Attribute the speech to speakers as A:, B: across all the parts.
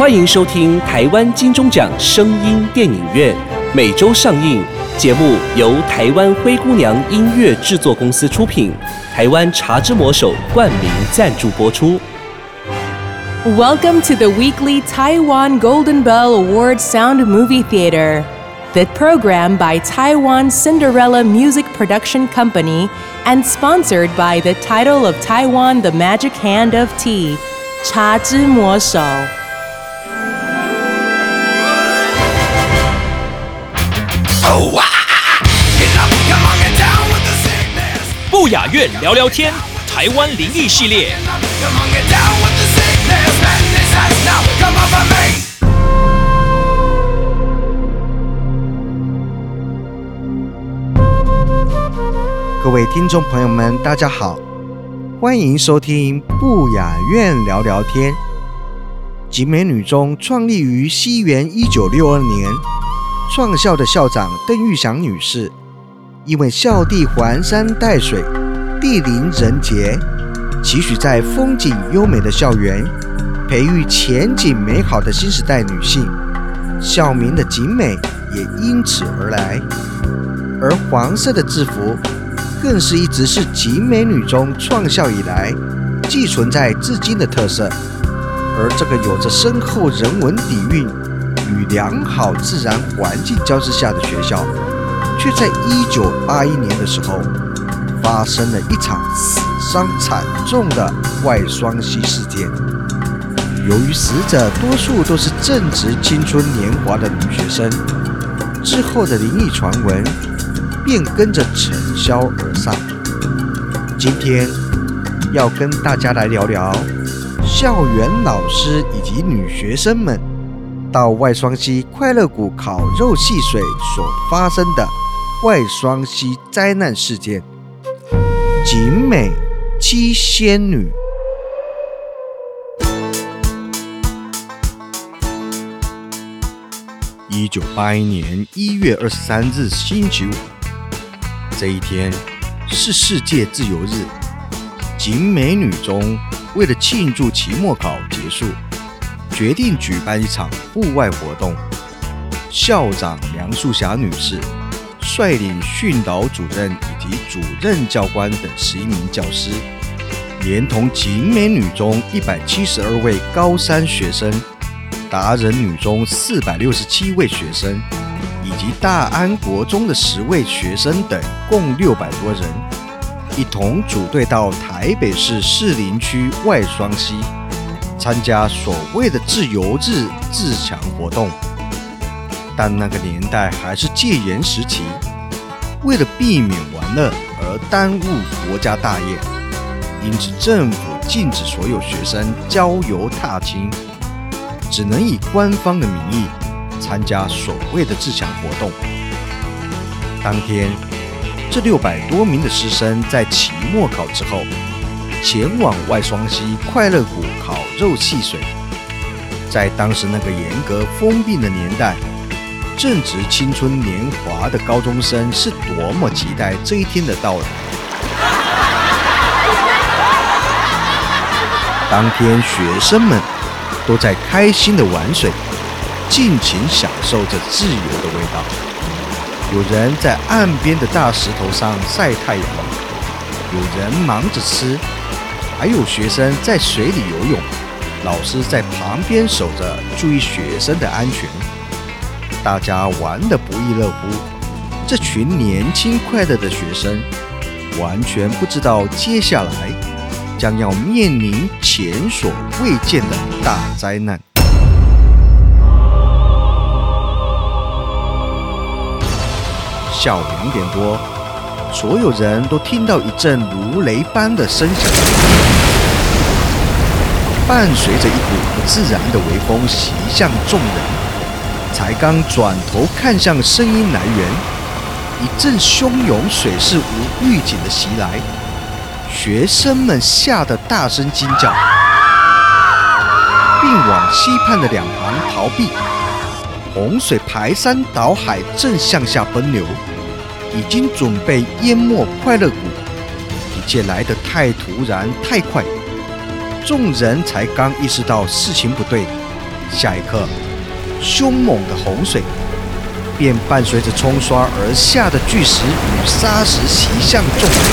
A: 欢迎收听台湾金钟奖声音电影院，每周上映。节目由台湾灰姑娘音乐制作公司出品，台湾茶之魔手冠名赞助播出。
B: Welcome to the weekly Taiwan Golden Bell Award Sound Movie Theater. The program by Taiwan Cinderella Music Production Company and sponsored by the title of Taiwan The Magic Hand of Tea, 茶之魔手。
C: 不雅院聊聊天，台湾灵异系列。
D: 各位听众朋友们，大家好，欢迎收听不雅院聊聊天。景美女中创立于西元1962年，创校的校长邓玉祥女士，因为校地环山带水，地灵人杰，期许在风景优美的校园培育前景美好的新时代女性，校名的景美也因此而来。而黄色的制服更是一直是景美女中创校以来既存在至今的特色。而这个有着深厚人文底蕴与良好自然环境交织下的学校，却在1981年的时候发生了一场死伤惨重的外双溪事件。由于死者多数都是正值青春年华的女学生，之后的灵异传闻便跟着尘嚣而散。今天要跟大家来聊聊校园老师以及女学生们到外双溪快乐谷烤肉戏水所发生的外双溪灾难事件——景美七仙女。1981年1月23日星期五，这一天是世界自由日。景美女中为了庆祝期末考结束，决定举办一场户外活动。校长梁素霞女士率领训导主任以及主任教官等11名教师，连同景美女中172位高三学生、达人女中467位学生，以及大安国中的10位学生等，共600多人，一同组队到台北市士林区外双溪参加所谓的自由日自强活动。但那个年代还是戒严时期，为了避免玩乐而耽误国家大业，因此政府禁止所有学生郊游踏青，只能以官方的名义参加所谓的自强活动。当天这600多名的师生在期末考之后，前往外双溪快乐谷烤肉戏水。在当时那个严格封闭的年代，正值青春年华的高中生是多么期待这一天的到来。当天学生们都在开心的玩水，尽情享受着自由的味道。有人在岸边的大石头上晒太阳，有人忙着吃，还有学生在水里游泳，老师在旁边守着，注意学生的安全。大家玩得不亦乐乎。这群年轻快乐的学生完全不知道接下来将要面临前所未见的大灾难。下午2点多，所有人都听到一阵如雷般的声响，伴随着一股不自然的微风袭向众人。才刚转头看向声音来源，一阵汹涌水势无预警的袭来，学生们吓得大声惊叫，并往溪畔的两旁逃避。洪水排山倒海，正向下奔流，已经准备淹没快乐谷。一切来得太突然太快，众人才刚意识到事情不对， 下一刻，凶猛的洪水便伴随着冲刷而下的巨石与沙石袭向众人。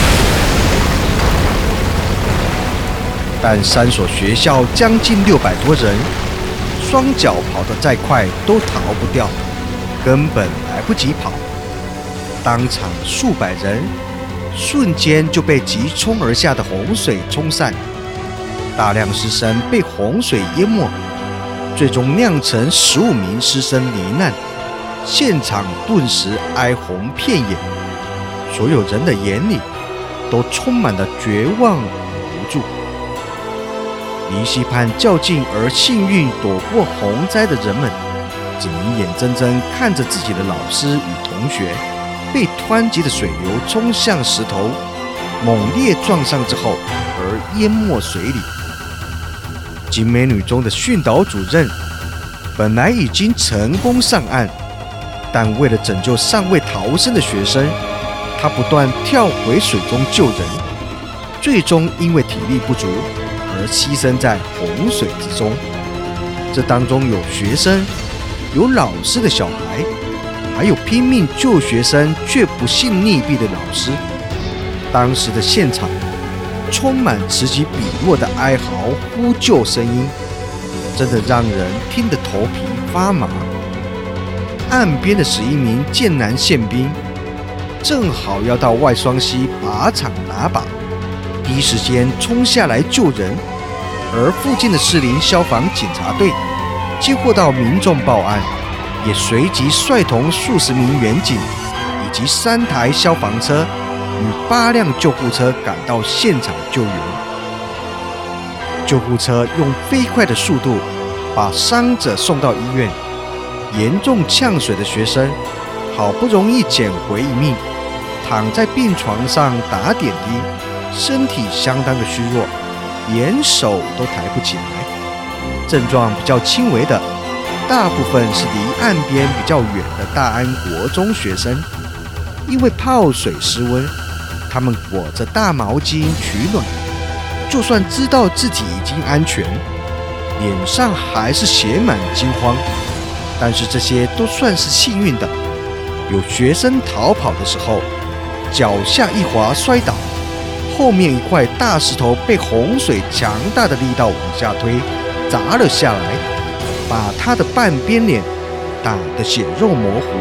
D: 但3所学校将近600多人，双脚跑得再快都逃不掉，根本来不及跑。当场数百人瞬间就被急冲而下的洪水冲散，大量师生被洪水淹没，最终酿成15名师生罹难，现场顿时哀鸿遍野，所有人的眼里都充满了绝望与无助。离溪畔较近而幸运躲过洪灾的人们，只能眼睁睁看着自己的老师与同学被湍急的水流冲向石头，猛烈撞上之后而淹没水里。景美女中的训导主任本来已经成功上岸，但为了拯救尚未逃生的学生，他不断跳回水中救人，最终因为体力不足而牺牲在洪水之中。这当中有学生，有老师的小孩，还有拼命救学生却不幸溺毙的老师。当时的现场充满此起彼落的哀嚎呼救声音，真的让人听得头皮发麻。岸边的11名剑南宪兵正好要到外双溪靶场打靶，第一时间冲下来救人，而附近的士林消防警察队接获到民众报案，也随即率同数十名员警以及3台消防车与8辆救护车赶到现场救援。救护车用飞快的速度把伤者送到医院，严重呛水的学生好不容易捡回一命，躺在病床上打点滴，身体相当的虚弱，连手都抬不起来。症状比较轻微的，大部分是离岸边比较远的大安国中学生，因为泡水失温，他们裹着大毛巾取暖，就算知道自己已经安全，脸上还是写满惊慌。但是这些都算是幸运的，有学生逃跑的时候，脚下一滑摔倒，后面一块大石头被洪水强大的力道往下推，砸了下来，把他的半边脸打得血肉模糊。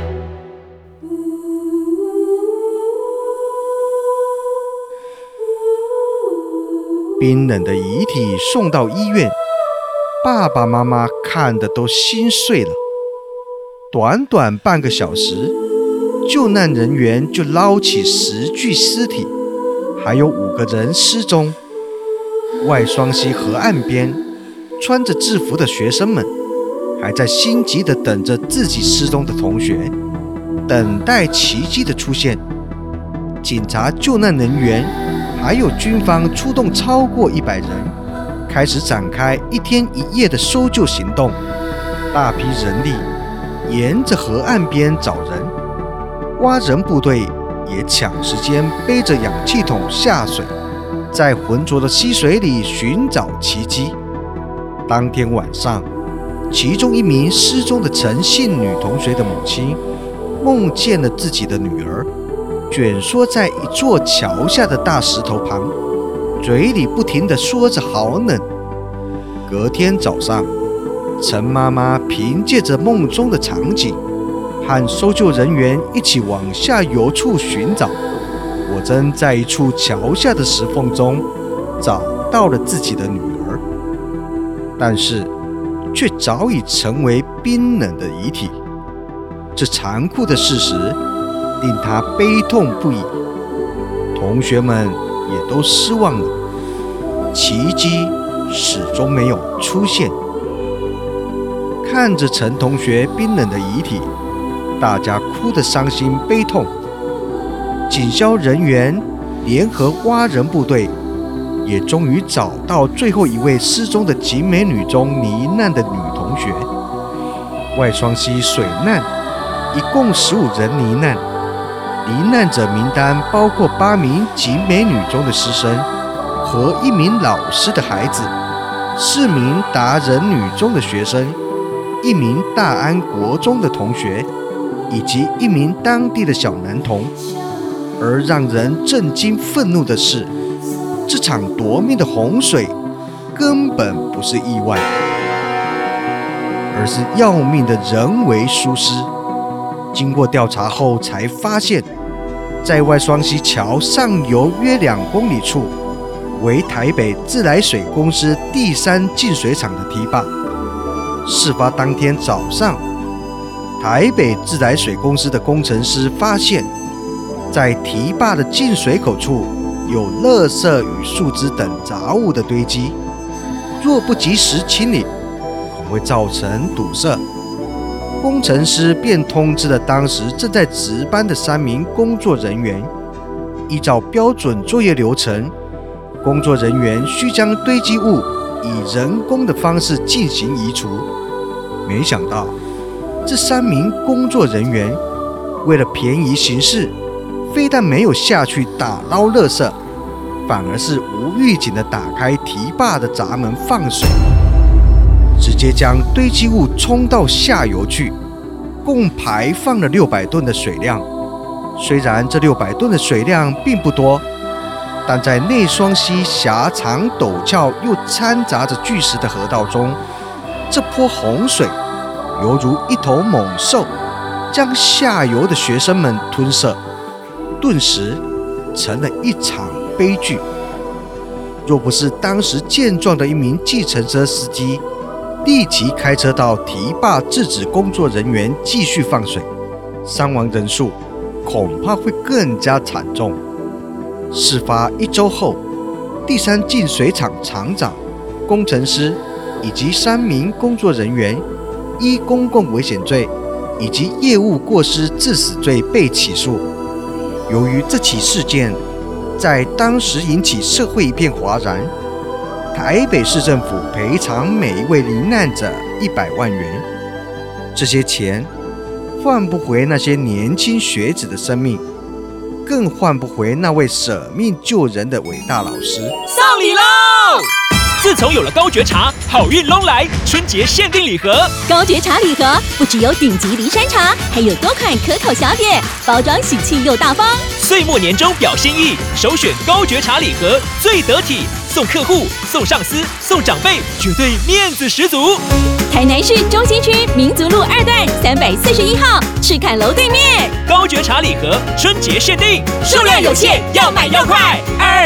D: 冰冷的遗体送到医院，爸爸妈妈看得都心碎了。短短半个小时，救难人员就捞起10具尸体，还有5个人失踪。外双溪河岸边，穿着制服的学生们还在心急地等着自己失踪的同学，等待奇迹的出现。警察、救难人员还有军方出动超过100人，开始展开1天1夜的搜救行动。大批人力沿着河岸边找人，挖人部队也抢时间背着氧气筒下水，在浑浊的溪水里寻找奇迹。当天晚上，其中一名失踪的陈姓女同学的母亲梦见了自己的女儿蜷缩在一座桥下的大石头旁，嘴里不停地说着好冷。隔天早上，陈妈妈凭借着梦中的场景，和搜救人员一起往下游处寻找，果真在一处桥下的石缝中找到了自己的女儿，但是却早已成为冰冷的遗体。这残酷的事实令他悲痛不已，同学们也都失望了，奇迹始终没有出现。看着陈同学冰冷的遗体，大家哭得伤心悲痛。警消人员联合挖人部队，也终于找到最后一位失踪的景美女中罹难的女同学。外双溪水难一共15人罹难，罹难者名单包括8名景美女中的师生和1名老师的孩子， 4名达人女中的学生，1名大安国中的同学，以及1名当地的小男童。而让人震惊愤怒的是，这场夺命的洪水根本不是意外，而是要命的人为疏失。经过调查后才发现，在外双溪桥上游约2公里处，为台北自来水公司第3净水厂的堤坝。事发当天早上，台北自来水公司的工程师发现，在堤坝的进水口处有垃圾与树枝等杂物的堆积，若不及时清理，恐会造成堵塞。工程师便通知了当时正在值班的3名工作人员，依照标准作业流程，工作人员需将堆积物以人工的方式进行移除。没想到，这3名工作人员为了便宜行事，非但没有下去打捞垃圾，反而是无预警地打开堤坝的闸门放水，直接将堆积物冲到下游去，共排放了600吨的水量。虽然这600吨的水量并不多，但在内双溪狭长陡峭又掺杂着巨石的河道中，这波洪水犹如一头猛兽，将下游的学生们吞噬，顿时成了一场悲剧。若不是当时健壮的1名计程车司机立即开车到堤坝制止工作人员继续放水，伤亡人数恐怕会更加惨重。事发1周后，第3净水厂厂长、工程师以及3名工作人员依公共危险罪以及业务过失致死罪被起诉。由于这起事件在当时引起社会一片哗然，台北市政府赔偿每一位罹难者100万元。这些钱换不回那些年轻学子的生命，更换不回那位舍命救人的伟大老师。
C: 送礼喽！自从有了高觉茶，好运隆来，春节限定礼盒。
E: 高觉茶礼盒不只有顶级梨山茶，还有多款可口小点，包装喜气又大方。
C: 岁末年终表心意，首选高觉茶礼盒最得体，送客户、送上司、送长辈，绝对面子十足。
E: 台南市中心区民族路2段341号赤坎楼对面。
C: 高觉茶礼盒春节限定，数量有限，要买要快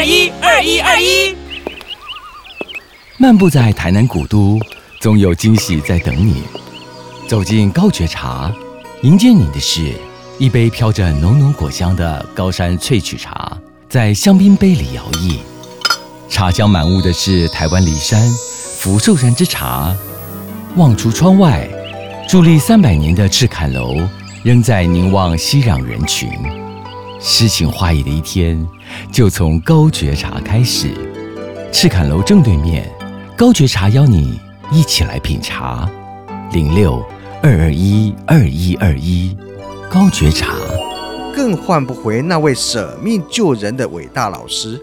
C: ！2212121。
F: 漫步在台南古都，总有惊喜在等你。走进高觉茶，迎接你的是一杯飘着浓浓果香的高山萃取茶，在香槟杯里摇曳。茶香满屋的是台湾梨山福寿山之茶。望出窗外，伫立300年的赤坎楼仍在凝望熙攘人群。诗情画意的一天，就从高觉茶开始。赤坎楼正对面，高觉茶邀你一起来品茶。06-221-2121，高觉茶。
D: 更换不回那位舍命救人的伟大老师。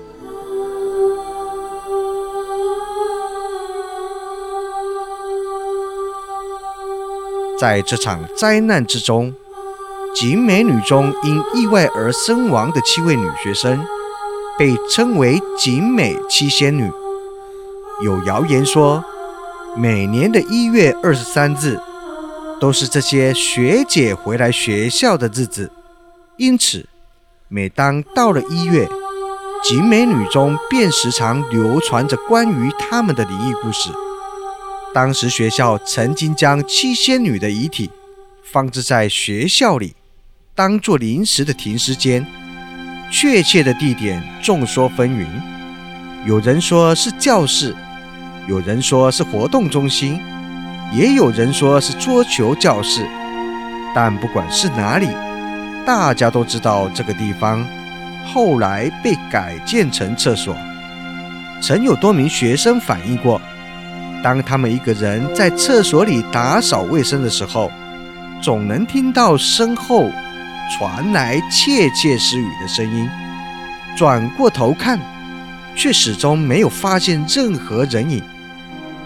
D: 在这场灾难之中，景美女中因意外而身亡的7位女学生，被称为景美7仙女。有谣言说，每年的1月23日都是这些学姐回来学校的日子，因此每当到了1月，景美女中便时常流传着关于她们的灵异故事。当时学校曾经将7仙女的遗体放置在学校里，当作临时的停尸间。确切的地点众说纷纭，有人说是教室，有人说是活动中心，也有人说是桌球教室。但不管是哪里，大家都知道这个地方后来被改建成厕所。曾有多名学生反映过，当他们一个人在厕所里打扫卫生的时候，总能听到身后传来窃窃私语的声音。转过头看，却始终没有发现任何人影。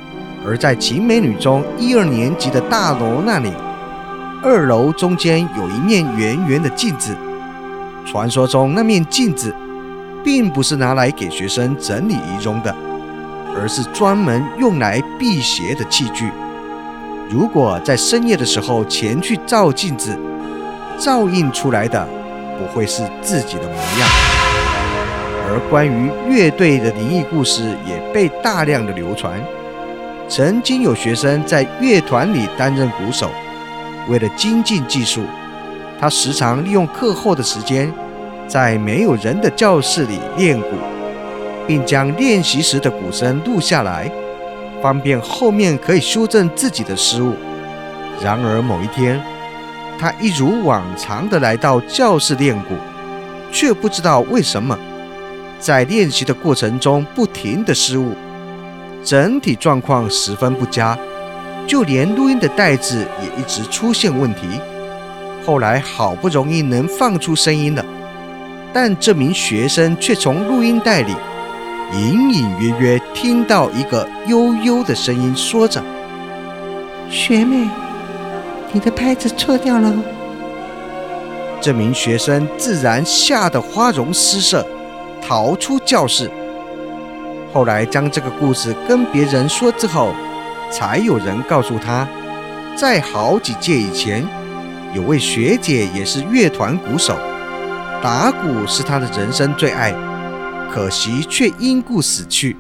D: 而在景美女中1、2年级的大楼那里，2楼中间有一面圆圆的镜子。传说中那面镜子并不是拿来给学生整理仪容的，而是专门用来辟邪的器具。如果在深夜的时候前去照镜子，照映出来的不会是自己的模样。而关于乐队的灵异故事也被大量的流传。曾经有学生在乐团里担任鼓手，为了精进技术，他时常利用课后的时间，在没有人的教室里练鼓，并将练习时的鼓声录下来，方便后面可以修正自己的失误。然而某一天，他一如往常地来到教室练鼓，却不知道为什么在练习的过程中不停地失误，整体状况十分不佳，就连录音的带子也一直出现问题。后来好不容易能放出声音了，但这名学生却从录音带里隐隐约约听到一个悠悠的声音说着：“
G: 学妹，你的拍子错掉了。”
D: 这名学生自然吓得花容失色，逃出教室。后来将这个故事跟别人说之后，才有人告诉他，在好几届以前，有位学姐也是乐团鼓手，打鼓是她的人生最爱，可惜却因故死去。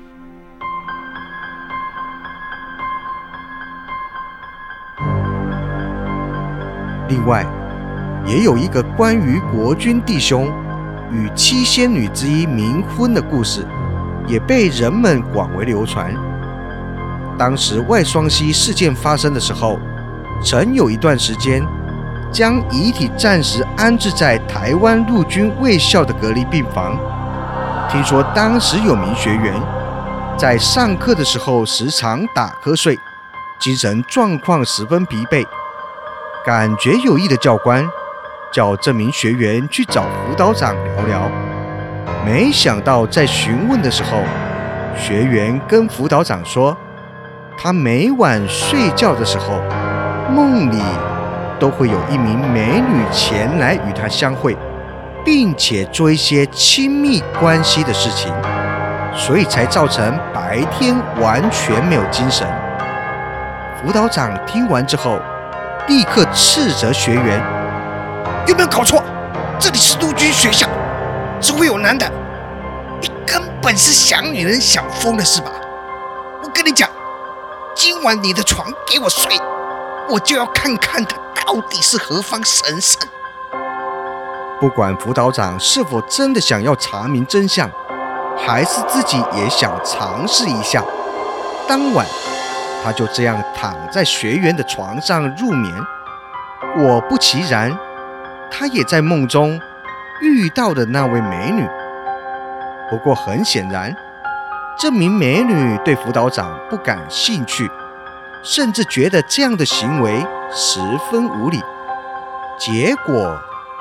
D: 另外，也有一个关于国军弟兄与7仙女之一冥婚的故事，也被人们广为流传。当时外双溪事件发生的时候，曾有一段时间将遗体暂时安置在台湾陆军卫校的隔离病房。听说当时有名学员在上课的时候时常打瞌睡，精神状况十分疲惫，感觉有意的教官叫这名学员去找辅导长聊聊。没想到在询问的时候，学员跟辅导长说，他每晚睡觉的时候，梦里都会有一名美女前来与他相会，并且做一些亲密关系的事情，所以才造成白天完全没有精神。辅导长听完之后，立刻斥责学员：“有没有搞错？这里是陆军学校，只会有男的，你根本是想女人想疯了是吧？我跟你讲，今晚你的床给我睡，我就要看看他到底是何方神圣。”不管辅导长是否真的想要查明真相，还是自己也想尝试一下，当晚他就这样躺在学员的床上入眠。果不其然，他也在梦中遇到了那位美女。不过很显然，这名美女对辅导长不感兴趣，甚至觉得这样的行为十分无理。结果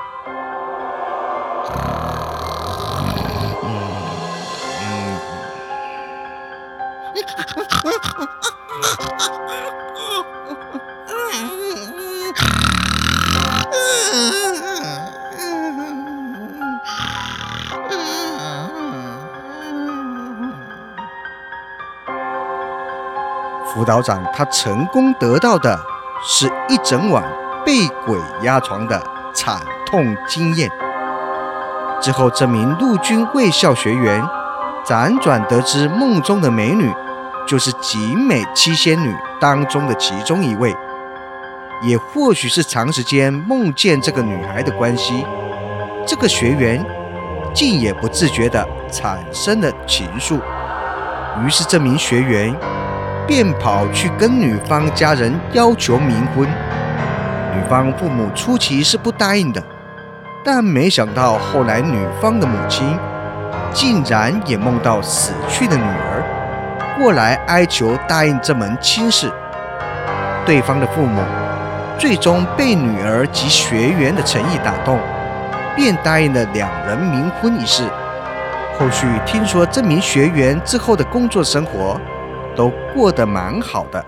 D: 辅导长他成功得到的是一整晚被鬼压床的惨痛经验。之后，这名陆军卫校学员辗转得知梦中的美女就是景美7仙女当中的其中一位，也或许是长时间梦见这个女孩的关系，这个学员竟也不自觉地产生了情愫。于是这名学员便跑去跟女方家人要求冥婚。女方父母初期是不答应的，但没想到后来女方的母亲竟然也梦到死去的女儿，过来哀求答应这门亲事。对方的父母最终被女儿及学员的诚意打动，便答应了2人冥婚一事。后续听说这名学员之后的工作生活都过得蛮好的。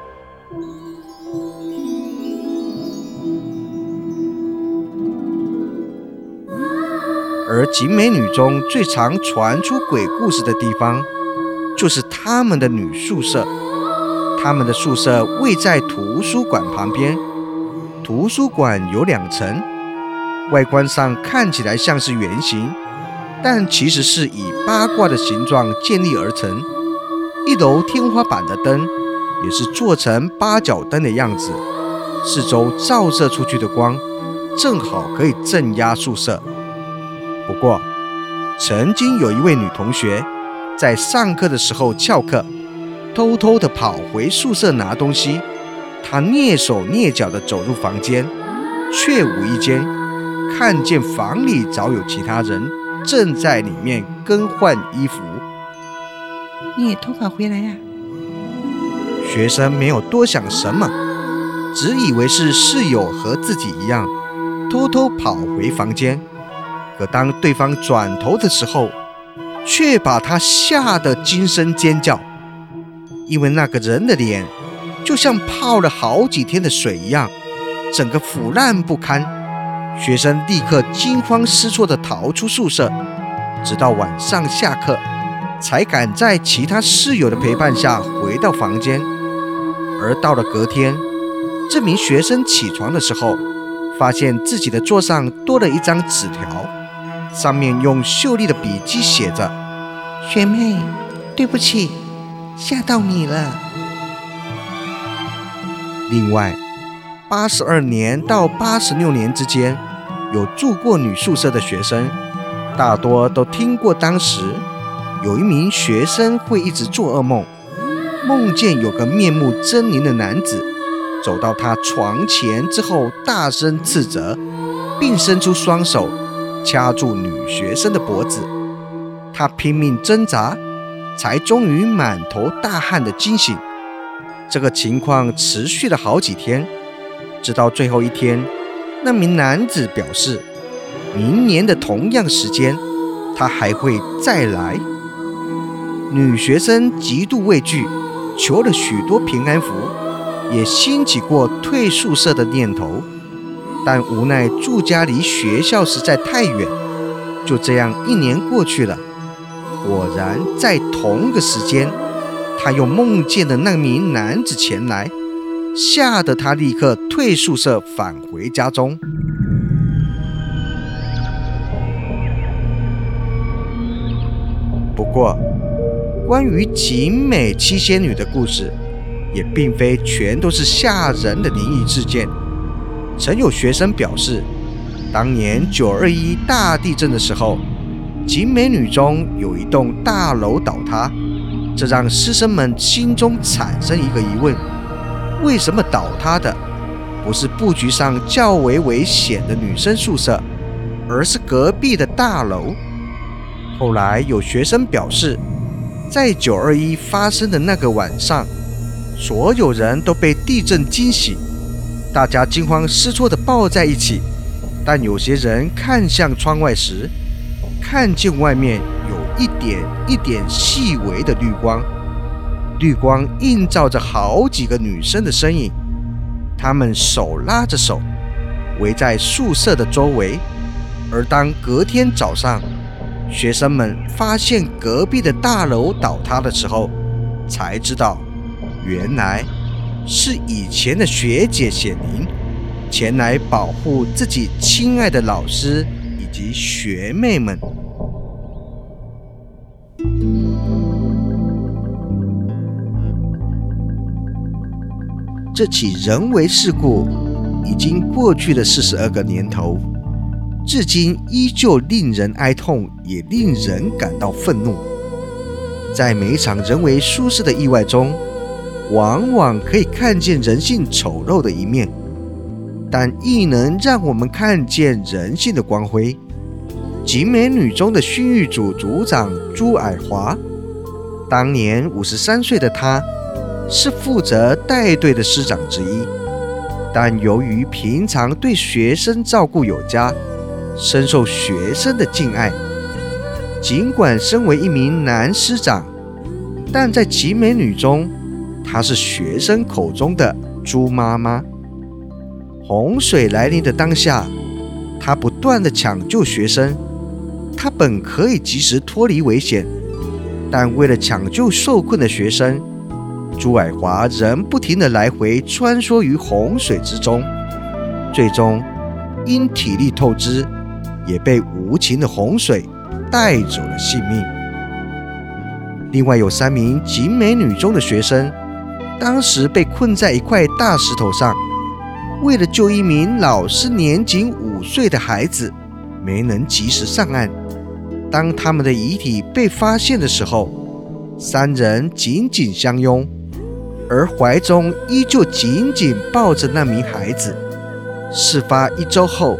D: 而景美女中最常传出鬼故事的地方，就是他们的女宿舍。他们的宿舍位在图书馆旁边，图书馆有2层，外观上看起来像是圆形，但其实是以八卦的形状建立而成。1楼天花板的灯也是做成8角灯的样子，四周照射出去的光正好可以镇压宿舍。不过，曾经有一位女同学在上课的时候翘课，偷偷地跑回宿舍拿东西。她蹑手蹑脚地走入房间，却无意间看见房里早有其他人正在里面更换衣服。
G: 你也偷跑回来呀？
D: 学生没有多想什么，只以为是室友和自己一样，偷偷跑回房间。可当对方转头的时候，却把他吓得惊声尖叫，因为那个人的脸就像泡了好几天的水一样，整个腐烂不堪。学生立刻惊慌失措地逃出宿舍，直到晚上下课，才敢在其他室友的陪伴下回到房间。而到了隔天，这名学生起床的时候，发现自己的桌上多了一张纸条，上面用秀丽的笔迹写着：
G: 学妹，对不起，吓到你了。
D: 另外，82年到86年之间有住过女宿舍的学生，大多都听过当时有一名学生会一直做噩梦，梦见有个面目狰狞的男子走到他床前之后大声斥责，并伸出双手掐住女学生的脖子。她拼命挣扎，才终于满头大汗的惊醒。这个情况持续了好几天，直到最后一天，那名男子表示明年的同样时间他还会再来。女学生极度畏惧，求了许多平安符，也兴起过退宿舍的念头，但无奈住家离学校实在太远。就这样1年过去了，果然在同个时间，他又梦见的那名男子前来，吓得他立刻退宿舍返回家中。不过，关于景美七仙女的故事，也并非全都是吓人的灵异事件。曾有学生表示，当年921大地震的时候，景美女中有一栋大楼倒塌，这让师生们心中产生一个疑问：为什么倒塌的不是布局上较为危险的女生宿舍，而是隔壁的大楼？后来有学生表示，在921发生的那个晚上，所有人都被地震惊醒，大家惊慌失措地抱在一起。但有些人看向窗外时，看见外面有一点一点细微的绿光，绿光映照着好几个女生的身影，她们手拉着手，围在宿舍的周围。而当隔天早上，学生们发现隔壁的大楼倒塌的时候，才知道，原来是以前的学姐显灵前来保护自己亲爱的老师以及学妹们。这起人为事故已经过去了42个年头，至今依旧令人哀痛，也令人感到愤怒。在每一场人为疏失的意外中，往往可以看见人性丑陋的一面，但亦能让我们看见人性的光辉。景美女中的训育组组长朱矮华，当年53岁的她，是负责带队的师长之一，但由于平常对学生照顾有加，深受学生的敬爱。尽管身为一名男师长，但在景美女中她是学生口中的猪妈妈。洪水来临的当下，她不断地抢救学生。她本可以及时脱离危险，但为了抢救受困的学生，朱矮华仍不停地来回穿梭于洪水之中，最终因体力透支，也被无情的洪水带走了性命。另外有3名景美女中的学生，当时被困在一块大石头上，为了救一名老师年仅5岁的孩子，没能及时上岸。当他们的遗体被发现的时候，3人紧紧相拥，而怀中依旧紧紧抱着那名孩子。事发1周后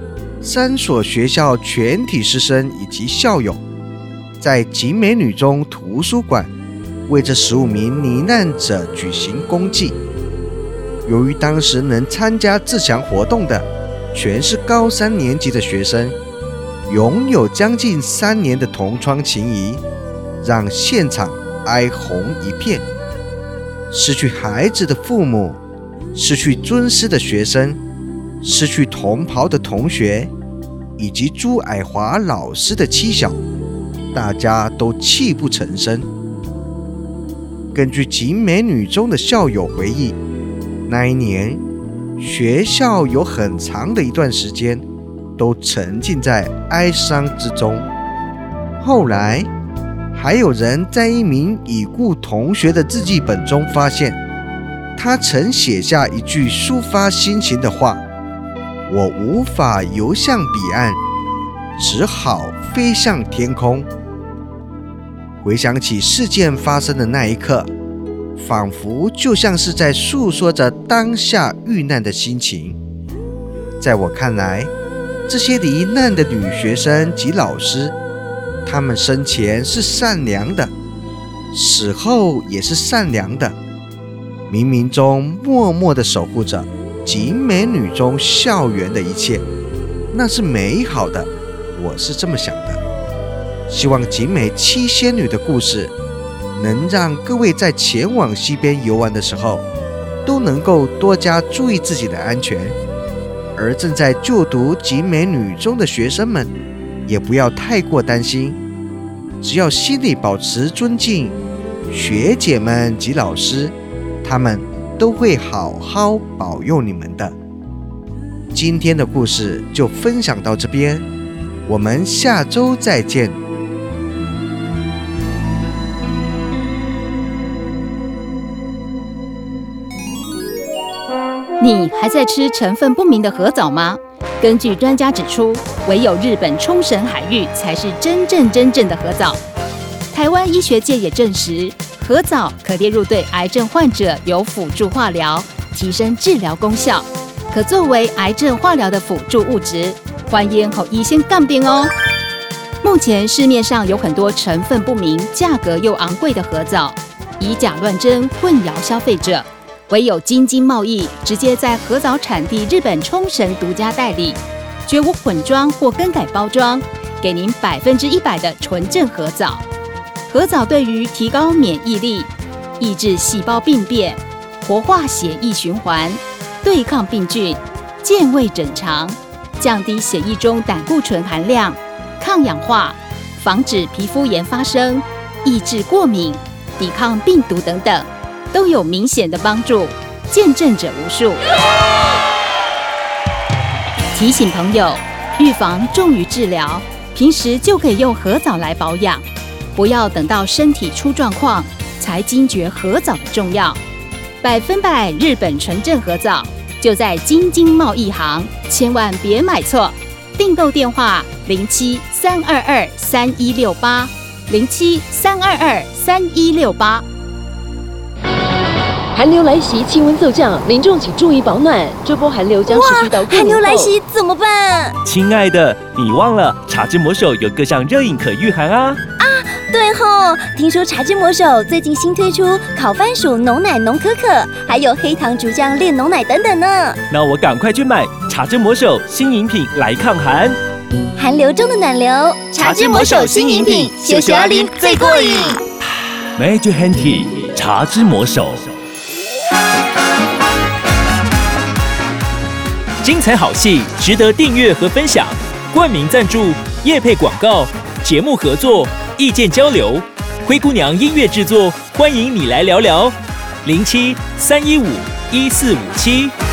D: ，3所学校全体师生以及校友在景美女中图书馆为这15名罹难者举行公祭。由于当时能参加自强活动的全是高3年级的学生，拥有将近3年的同窗情谊，让现场哀鸿一片。失去孩子的父母，失去尊师的学生，失去同袍的同学，以及朱矮华老师的妻小，大家都泣不成声。根据景美女中的校友回忆，那一年学校有很长的一段时间都沉浸在哀伤之中。后来还有人在一名已故同学的日记本中发现，他曾写下一句抒发心情的话：我无法游向彼岸，只好飞向天空。回想起事件发生的那一刻，仿佛就像是在诉说着当下遇难的心情。在我看来，这些罹难的女学生及老师，她们生前是善良的，死后也是善良的，冥冥中默默地守护着景美女中校园的一切，那是美好的，我是这么想的。希望景美7仙女的故事能让各位在前往西边游玩的时候都能够多加注意自己的安全，而正在就读景美女中的学生们也不要太过担心，只要心里保持尊敬，学姐们及老师他们都会好好保佑你们的。今天的故事就分享到这边，我们下周再见。
E: 你还在吃成分不明的河藻吗？根据专家指出，唯有日本冲绳海域才是真正的河藻。台湾医学界也证实，河藻可列入对癌症患者有辅助化疗，提升治疗功效，可作为癌症化疗的辅助物质。欢迎和医生鑑定哦。目前市面上有很多成分不明、价格又昂贵的河藻，以假乱真，混淆消费者。唯有京津贸易直接在河藻产地日本冲绳独家代理，绝无混装或更改包装，给您100%的纯正河藻。河藻对于提高免疫力、抑制细胞病变、活化血液循环、对抗病菌、健胃整肠、降低血液中胆固醇含量、抗氧化、防止皮肤炎发生、抑制过敏、抵抗病毒等等，都有明显的帮助，见证者无数。提醒朋友，预防重于治疗，平时就可以用河藻来保养，不要等到身体出状况才惊觉河藻的重要。100%日本纯正河藻就在京津贸易行，千万别买错。订购电话07-322-3168 07-322-3168。
H: 寒流来袭，气温骤降，民众请注意保暖。这波寒流将持续到过年后。
E: 寒流来袭怎么办？
C: 亲爱的，你忘了茶之魔手有各项热饮可御寒啊！
E: 对吼，听说茶之魔手最近新推出烤番薯浓奶浓可可，还有黑糖竹浆炼浓奶等等呢。
C: 那我赶快去买茶之魔手新饮品来抗寒。
E: 寒流中的暖流，茶之魔手新饮品，小小林最过瘾。
A: Magic Handy 茶之魔手。
C: 精彩好戏值得订阅和分享。冠名赞助、业配广告、节目合作、意见交流，灰姑娘音乐制作，欢迎你来聊聊。07-315-1457。